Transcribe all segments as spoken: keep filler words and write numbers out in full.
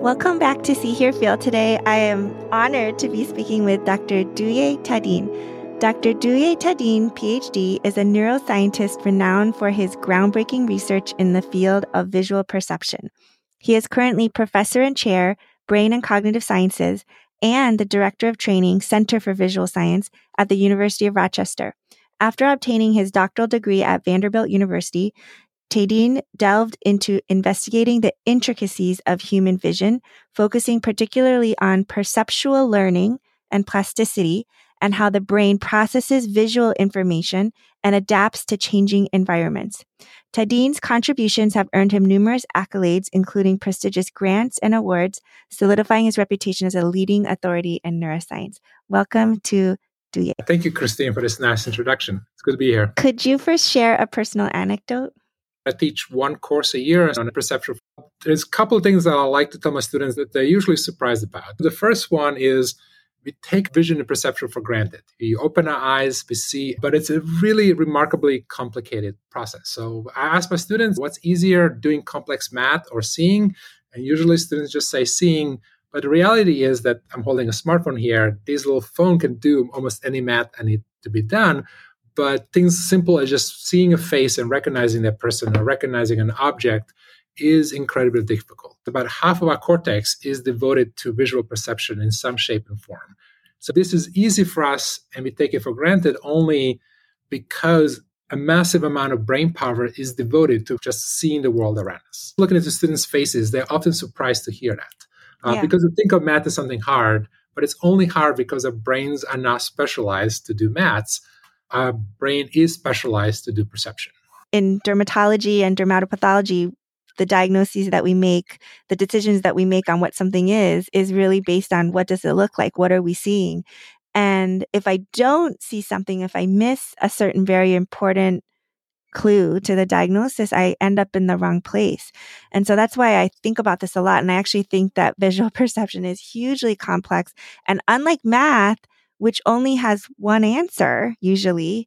Welcome back to See, Hear, Feel. Today, I am honored to be speaking with Doctor Duye Tadine. Doctor Duye Tadine, P H D, is a neuroscientist renowned for his groundbreaking research in the field of visual perception. He is currently professor and chair, Brain and Cognitive Sciences, and the director of training, Center for Visual Science at the University of Rochester. After obtaining his doctoral degree at Vanderbilt University, Tadine delved into investigating the intricacies of human vision, focusing particularly on perceptual learning and plasticity and how the brain processes visual information and adapts to changing environments. Tadine's contributions have earned him numerous accolades, including prestigious grants and awards, solidifying his reputation as a leading authority in neuroscience. Welcome to Duye. Thank you, Christine, for this nice introduction. It's good to be here. Could you first share a personal anecdote? I teach one course a year on perceptual. There's a couple of things that I like to tell my students that they're usually surprised about. The first one is we take vision and perception for granted. We open our eyes, we see, but it's a really remarkably complicated process. So I ask my students, what's easier, doing complex math or seeing? And usually students just say seeing. But the reality is that I'm holding a smartphone here. This little phone can do almost any math that needs to be done. But things simple as just seeing a face and recognizing that person or recognizing an object is incredibly difficult. About half of our cortex is devoted to visual perception in some shape and form. So this is easy for us, and we take it for granted only because a massive amount of brain power is devoted to just seeing the world around us. Looking at the students' faces, they're often surprised to hear that. Uh, Yeah. Because we think of math as something hard, but it's only hard because our brains are not specialized to do maths. Our brain is specialized to do perception. In dermatology and dermatopathology, the diagnoses that we make, the decisions that we make on what something is, is really based on what does it look like? What are we seeing? And if I don't see something, if I miss a certain very important clue to the diagnosis, I end up in the wrong place. And so that's why I think about this a lot. And I actually think that visual perception is hugely complex. And unlike math, which only has one answer, usually,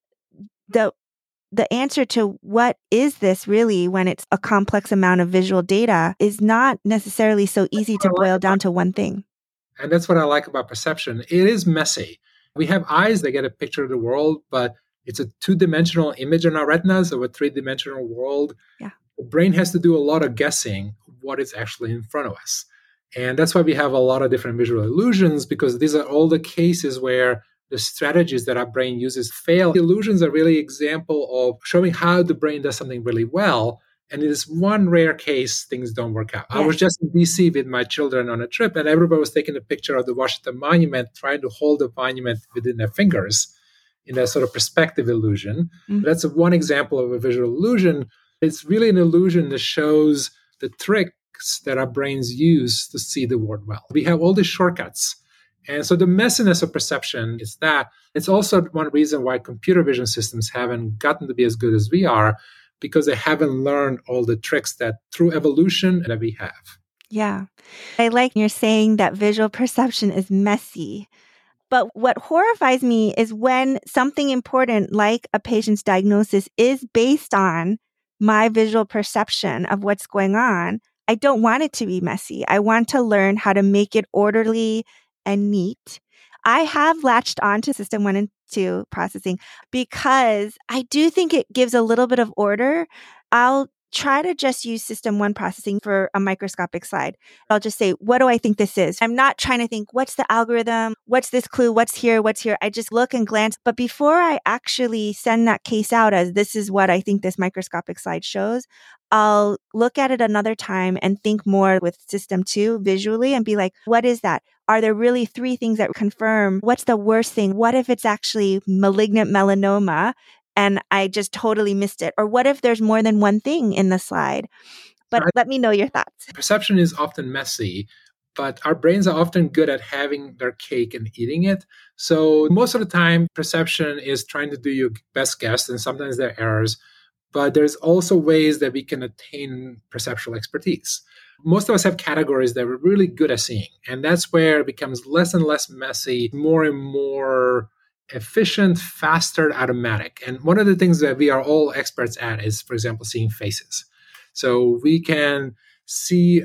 the the answer to what is this really when it's a complex amount of visual data is not necessarily so easy to boil down to one thing. And that's what I like about perception. It is messy. We have eyes that get a picture of the world, but it's a two-dimensional image in our retinas of a three-dimensional world. Yeah. The brain has to do a lot of guessing what is actually in front of us. And that's why we have a lot of different visual illusions, because these are all the cases where the strategies that our brain uses fail. The illusions are really an example of showing how the brain does something really well. And in this one rare case, things don't work out. Yes. I was just in D C with my children on a trip, and everybody was taking a picture of the Washington Monument, trying to hold the monument within their fingers in a sort of perspective illusion. Mm-hmm. That's one example of a visual illusion. It's really an illusion that shows the trick that our brains use to see the world well. We have all these shortcuts. And so the messiness of perception is that. It's also one reason why computer vision systems haven't gotten to be as good as we are, because they haven't learned all the tricks that through evolution that we have. Yeah. I like you're saying that visual perception is messy. But what horrifies me is when something important like a patient's diagnosis is based on my visual perception of what's going on. I don't want it to be messy. I want to learn how to make it orderly and neat. I have latched on to system one and two processing because I do think it gives a little bit of order. I'll try to just use system one processing for a microscopic slide. I'll just say, what do I think this is? I'm not trying to think, what's the algorithm? What's this clue? What's here? What's here? I just look and glance. But before I actually send that case out as this is what I think this microscopic slide shows, I'll look at it another time and think more with system two visually and be like, what is that? Are there really three things that confirm what's the worst thing? What if it's actually malignant melanoma and I just totally missed it? Or what if there's more than one thing in the slide? But Right. Let me know your thoughts. Perception is often messy, but our brains are often good at having their cake and eating it. So most of the time, perception is trying to do your best guess, and sometimes there are errors. But there's also ways that we can attain perceptual expertise. Most of us have categories that we're really good at seeing, and that's where it becomes less and less messy, more and more efficient, faster, automatic. And one of the things that we are all experts at is, for example, seeing faces. So we can see a,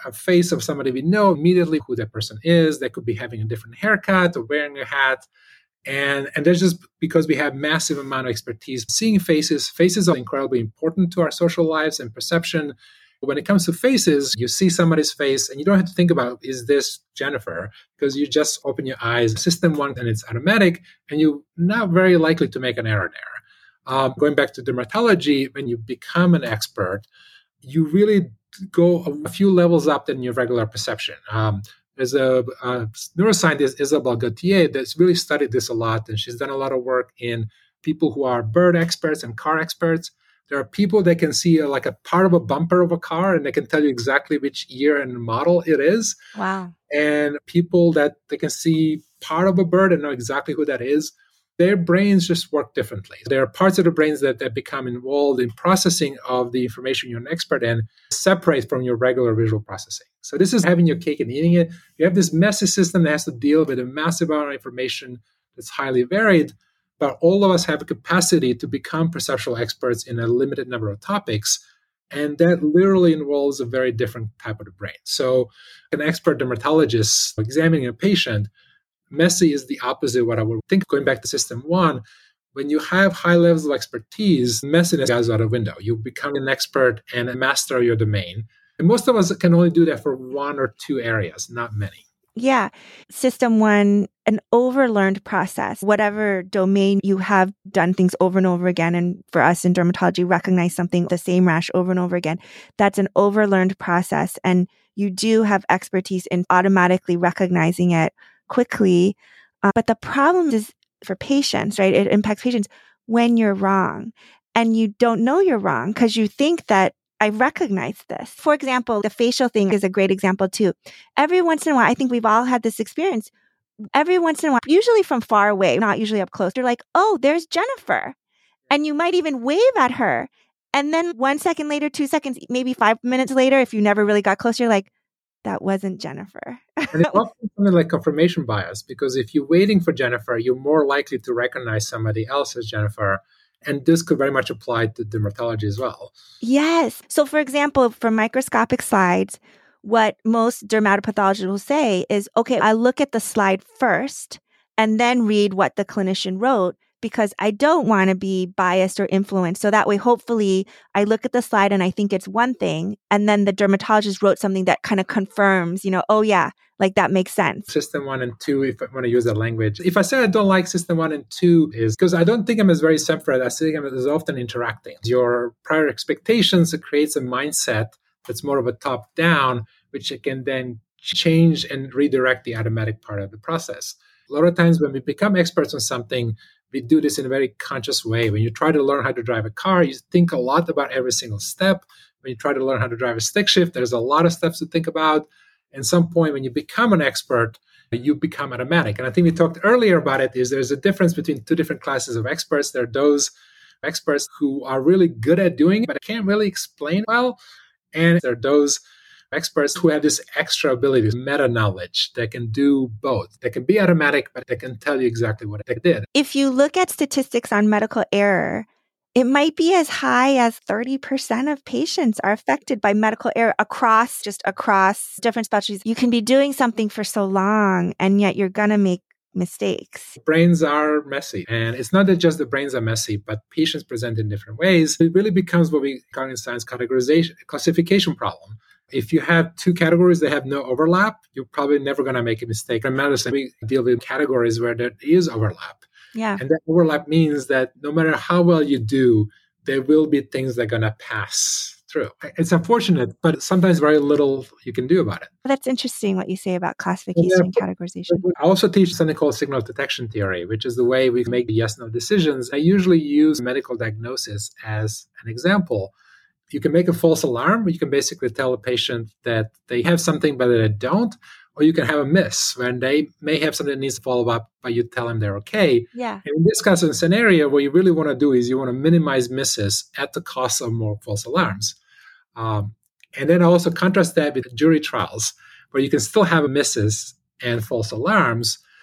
a face of somebody, we know immediately who that person is. They could be having a different haircut or wearing a hat. And, and that's just because we have massive amount of expertise seeing faces. Faces are incredibly important to our social lives and perception. When it comes to faces, you see somebody's face and you don't have to think about, is this Jennifer? Because you just open your eyes, system one, and it's automatic, and you're not very likely to make an error there. Um, going back to dermatology, when you become an expert, you really go a few levels up than your regular perception. Um, there's a, a neuroscientist, Isabelle Gauthier, that's really studied this a lot, and she's done a lot of work in people who are bird experts and car experts. There are people that can see a, like a part of a bumper of a car, and they can tell you exactly which year and model it is. Wow. And people that they can see part of a bird and know exactly who that is. Their brains just work differently. There are parts of the brains that, that become involved in processing of the information you're an expert in, separate from your regular visual processing. So this is having your cake and eating it. You have this messy system that has to deal with a massive amount of information that's highly varied. But all of us have a capacity to become perceptual experts in a limited number of topics. And that literally involves a very different type of the brain. So an expert dermatologist examining a patient, messy is the opposite of what I would think. Going back to system one, when you have high levels of expertise, messiness goes out the window. You become an expert and a master of your domain. And most of us can only do that for one or two areas, not many. Yeah. System one, an overlearned process. Whatever domain you have done things over and over again, and for us in dermatology, recognize something, the same rash over and over again, that's an overlearned process. And you do have expertise in automatically recognizing it quickly. Uh, but the problem is for patients, right? It impacts patients when you're wrong. And you don't know you're wrong because you think that I recognize this. For example, the facial thing is a great example too. Every once in a while, I think we've all had this experience. Every once in a while, usually from far away, not usually up close, you're like, oh, there's Jennifer. And you might even wave at her. And then one second later, two seconds, maybe five minutes later, if you never really got close, you're like, that wasn't Jennifer. And it's often something like confirmation bias, because if you're waiting for Jennifer, you're more likely to recognize somebody else as Jennifer. And this could very much apply to dermatology as well. Yes. So for example, for microscopic slides, what most dermatopathologists will say is, okay, I look at the slide first and then read what the clinician wrote because I don't want to be biased or influenced. So that way, hopefully, I look at the slide and I think it's one thing. And then the dermatologist wrote something that kind of confirms, you know, oh yeah, like that makes sense. System one and two, if I want to use that language. If I say I don't like system one and two, is because I don't think I'm as very separate. I think I'm as often interacting. Your prior expectations, it creates a mindset that's more of a top down, which it can then change and redirect the automatic part of the process. A lot of times when we become experts on something, we do this in a very conscious way. When you try to learn how to drive a car, you think a lot about every single step. When you try to learn how to drive a stick shift, there's a lot of steps to think about. At some point, when you become an expert, you become automatic. And I think we talked earlier about it, is there's a difference between two different classes of experts. There are those experts who are really good at doing it, but can't really explain well. And there are those experts who have this extra ability, meta knowledge, that can do both. They can be automatic, but they can tell you exactly what they did. If you look at statistics on medical error, it might be as high as thirty percent of patients are affected by medical error across, just across different specialties. You can be doing something for so long, and yet you're going to make mistakes. Brains are messy. And it's not that just the brains are messy, but patients present in different ways. It really becomes what we call in science categorization, classification problem. If you have two categories that have no overlap, you're probably never going to make a mistake. In medicine, we deal with categories where there is overlap. Yeah. And that overlap means that no matter how well you do, there will be things that are going to pass through. It's unfortunate, but sometimes very little you can do about it. That's interesting what you say about classification and categorization. I also teach something called signal detection theory, which is the way we make yes-no decisions. I usually use medical diagnosis as an example. You can make a false alarm. You can basically tell a patient that they have something, but they don't. Or you can have a miss when they may have something that needs to follow up, but you tell them they're okay. Yeah. And in this kind of scenario, what you really want to do is you want to minimize misses at the cost of more false alarms. Um, and then also contrast that with jury trials, where you can still have misses and false alarms,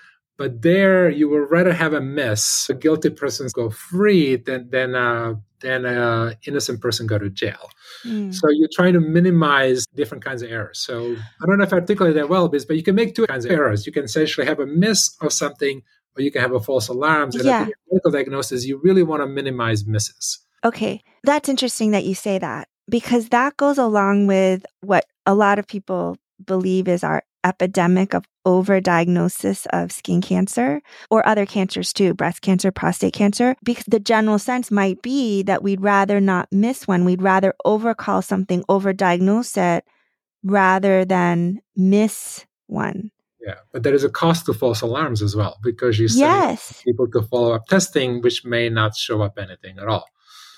But there, you would rather have a miss, a guilty person go free, than than uh, than an innocent person go to jail. Mm. So you're trying to minimize different kinds of errors. So I don't know if I articulated that well, but you can make two kinds of errors. You can essentially have a miss of something, or you can have a false alarms. And Yeah. I think in medical diagnosis, you really want to minimize misses. Okay, that's interesting that you say that, because that goes along with what a lot of people believe is our epidemic of overdiagnosis of skin cancer or other cancers too, breast cancer, prostate cancer, because the general sense might be that we'd rather not miss one. We'd rather overcall something, overdiagnose it, rather than miss one. Yeah, but there is a cost to false alarms as well, because you send Yes. people to follow up testing, which may not show up anything at all.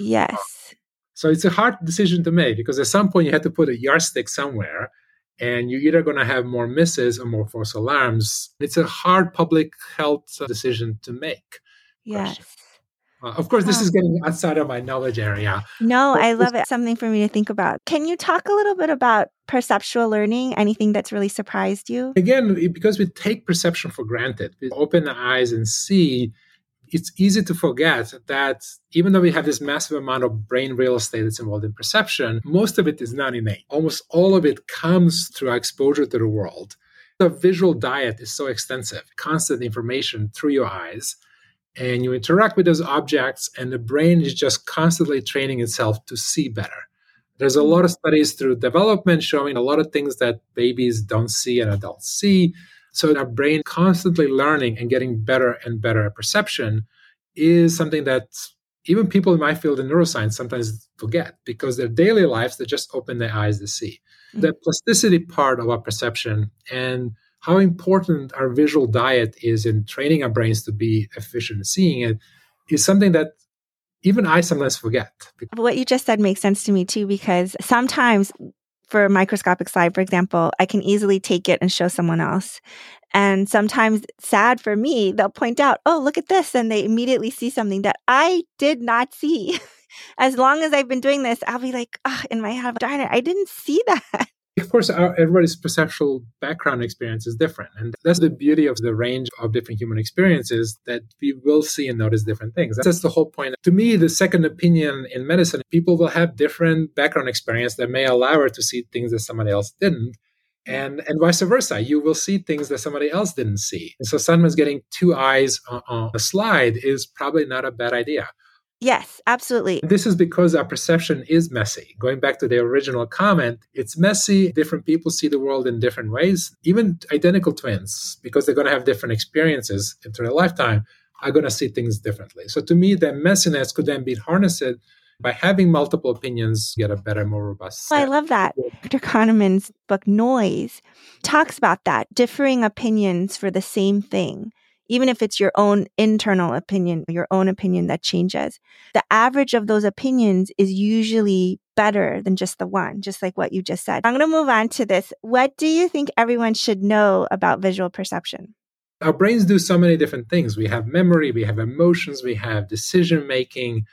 Yes. So it's a hard decision to make, because at some point you have to put a yardstick somewhere, and you're either going to have more misses or more false alarms. It's a hard public health decision to make. Yes. Uh, of course, this Huh. is getting outside of my knowledge area. No, But I this- love it. Something for me to think about. Can you talk a little bit about perceptual learning? Anything that's really surprised you? Again, because we take perception for granted, we open the eyes and see, it's easy to forget that even though we have this massive amount of brain real estate that's involved in perception, most of it is not innate. Almost all of it comes through our exposure to the world. The visual diet is so extensive, constant information through your eyes, and you interact with those objects, and the brain is just constantly training itself to see better. There's a lot of studies through development showing a lot of things that babies don't see and adults see. So our brain constantly learning and getting better and better at perception is something that even people in my field in neuroscience sometimes forget, because their daily lives, they just open their eyes to see. Mm-hmm. The plasticity part of our perception and how important our visual diet is in training our brains to be efficient at seeing it is something that even I sometimes forget. What you just said makes sense to me too, because sometimes for a microscopic slide, for example, I can easily take it and show someone else. And sometimes, sad for me, they'll point out, oh, look at this. And they immediately see something that I did not see. As long as I've been doing this, I'll be like, oh, in my head, darn it, I didn't see that. Of course, our, everybody's perceptual background experience is different. And that's the beauty of the range of different human experiences, that we will see and notice different things. That's the whole point. To me, the second opinion in medicine, people will have different background experience that may allow her to see things that somebody else didn't. And, and vice versa. You will see things that somebody else didn't see. And so sometimes getting two eyes on, on a slide is probably not a bad idea. Yes, absolutely. This is because our perception is messy. Going back to the original comment, it's messy. Different people see the world in different ways. Even identical twins, because they're going to have different experiences through their lifetime, are going to see things differently. So to me, that messiness could then be harnessed by having multiple opinions, get a better, more robust set. I love that. Doctor Kahneman's book, Noise, talks about that, differing opinions for the same thing. Even if it's your own internal opinion, your own opinion that changes, the average of those opinions is usually better than just the one, just like what you just said. I'm going to move on to this. What do you think everyone should know about visual perception? Our brains do so many different things. We have memory, we have emotions, we have decision making,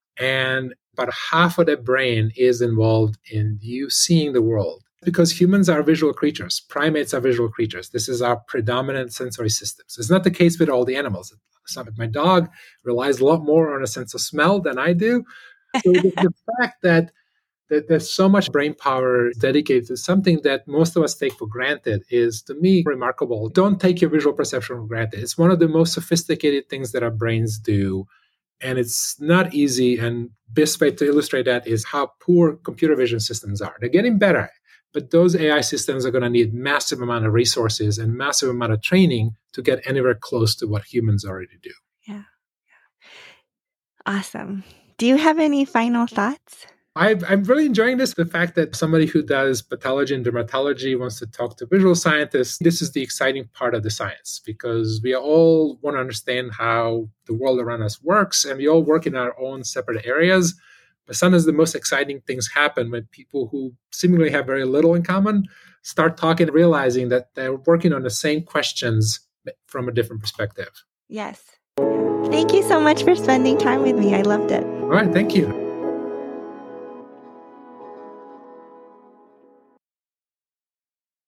and about half of the brain is involved in you seeing the world. Because humans are visual creatures. Primates are visual creatures. This is our predominant sensory systems. It's not the case with all the animals. My dog relies a lot more on a sense of smell than I do. So the, the fact that, that there's so much brain power dedicated to something that most of us take for granted is, to me, remarkable. Don't take your visual perception for granted. It's one of the most sophisticated things that our brains do. And it's not easy. And best way to illustrate that is how poor computer vision systems are. They're getting better. But those A I systems are going to need massive amount of resources and massive amount of training to get anywhere close to what humans already do. Yeah. Awesome. Do you have any final thoughts? I've, I'm really enjoying this. The fact that somebody who does pathology and dermatology wants to talk to visual scientists. This is the exciting part of the science, because we all want to understand how the world around us works, and we all work in our own separate areas. But sometimes the most exciting things happen when people who seemingly have very little in common start talking and realizing that they're working on the same questions from a different perspective. Yes. Thank you so much for spending time with me. I loved it. All right. Thank you.